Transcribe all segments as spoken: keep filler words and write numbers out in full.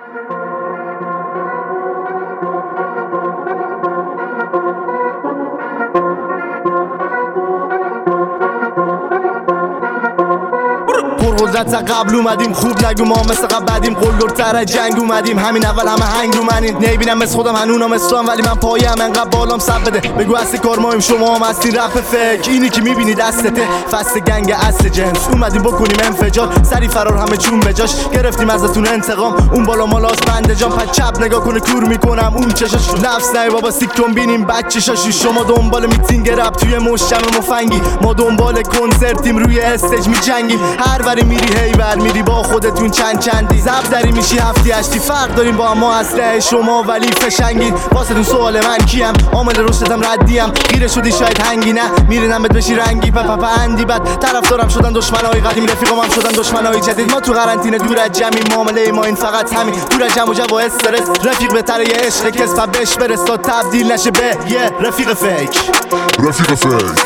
قدرت قبل اومدیم، خوب نگو ما مثل قبل بعدیم، قلدرتر جنگ اومدیم، همین اول همه هنگ رو منین. نمیبینم مثل خودم هنونم اسلام، ولی من پایم انقدر بالام سب بده. بگو اصل کار مایم، شما هم هستین رپ فکر. اینی که میبینی دستته فست گنگ اصل جنس. اومدیم بکنیم انفجار، سری فرار همه چون بجاش. گرفتیم ازتون انتقام، اون بالا مالاس بنده جان. پس چپ نگاه کنه کور میکنم اون چشاش. نفس نه بابا سیکتون بینیم بچه‌شاشو. شما دنبال میتینگ رپ توی مشتم مفنگی، ما دنبال کنسرتیم روی استیج میجنگیم. هر وری میری هیبر میری با خودتون چند چندی، زب داری میشی هفتی هشتی. فرق داریم با ما اسلحه شما ولی فشنگین. واسه سوال من کیم؟ عامل رشدتم ردیم. گیره شدی شاید هنگی، نه میرینم بهت بشی رنگی. پا پا اندی بد طرف دارم شدن دشمنای قدیم، رفیقام هم شدن دشمنای جدید. ما تو قرنطینه دور از جمعی، معامله ما این فقط همین. دور از جمع و جو و استرس، رفیق بهتره یه عشق کس پا بهش برس تا تبدیل نشه به یه رفیق فیک. رفیق فیک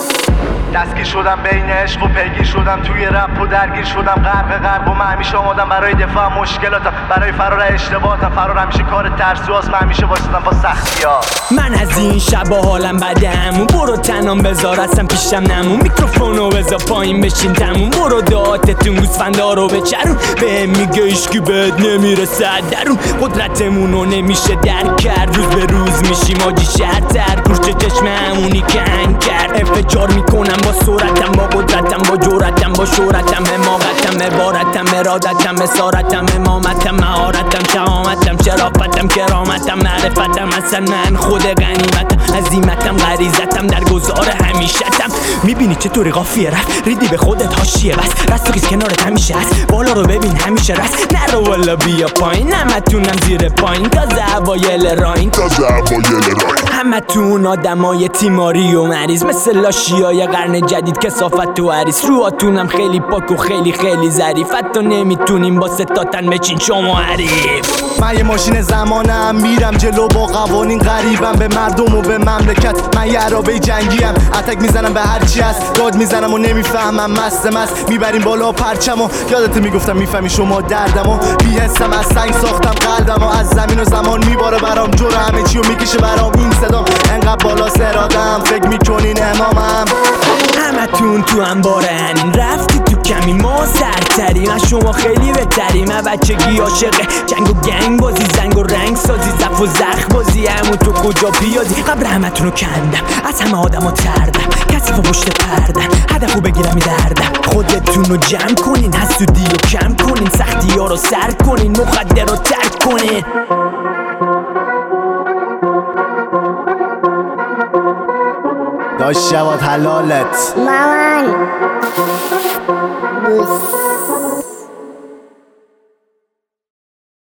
دستگیر شدم بین عشق و پیگیر شدم، توی رپ و درگیر شدم. غرق غرق و من همیشه آمادم برای دفاع مشکلاتم، برای فرار اشتباهاتم. فرار همیشه کار ترسوست، من همیشه واسطم با سختی‌ها. من از این شبا حالم بده همون، برو تنام بذار اصلا پیشم نمون. میکروفونو بذار پایین بشین تموم. برو دهاتتون گوسفندا رو بچرون، به میگه ایشکی بهت نمیرسه درون. قدرتمونو نمیشه درک کرد، روز به روز میشیم آجی شهرتر. گوشت چشم همونی که هنگ کرد، انفجار میکنم با سرعتم، با قدرتم، با جرأتم، با شهرتم، حماقتم، عبارتم، ارادتم، اسارتم، امامتم، مهارتم، شهامتم، شرافتم، کرامتم، معرفتم. اصلا من خود غنیمتم، عزیمتم، غریزتم، در گذار همیشتم. میبینی چطوری قافیه رفت، ریدی به خودت حاشیه بس. رست و خیز کنارت همیشه هست، بالا رو ببین همیشه رست. نرو والا بیا پایین، همتونم زیر پایین. تازه اوایل راین، تازه اوایل راین. همتون آدمای تیماری و مریض، مثل لاشیای قرن جدید کثافت و عریس. رواتونم خیلی پاک و خیلی خیلی ظریف، حتی نمیتونیم با ستاتن بچین شما حریف. من یه ماشین زمانم، میرم جلو با قوانین. غریبم به مردم و به مملکت، من یه عرابه جنگیم. اتک میزنم به هرچی هست، داد میزنم و نمیفهمم. مست مست میبریم بالا پرچمو، یادت میگفتم میفهمی شما دردمو. بی‌حسم از سنگ ساختم قلبمو، از زمین و زمان میباره برام. جور همه چیو میکشه برام این صدام، انقدر بالا سرادم فکر میکنین امامم. همتون تو انبار هنین، رفتی تو کمی ما سرتریم. از شما خیلی بهتریم، من بچگی عاشق جنگ و گنگ بازی، زنگ و رنگ سازی، زف و زخ بازی. همون تو کجا پیازی، قبر همتون رو کندم، از همه آدم ها تردم. کسی با پشت پردم، هدفو بگیرم میدردم. خودتون رو جمع کنین، حسودی رو کم کنین، سختی ها رو سر کنین، مخدر رو ترک کنین. داشت شواد حلالت مامان بوس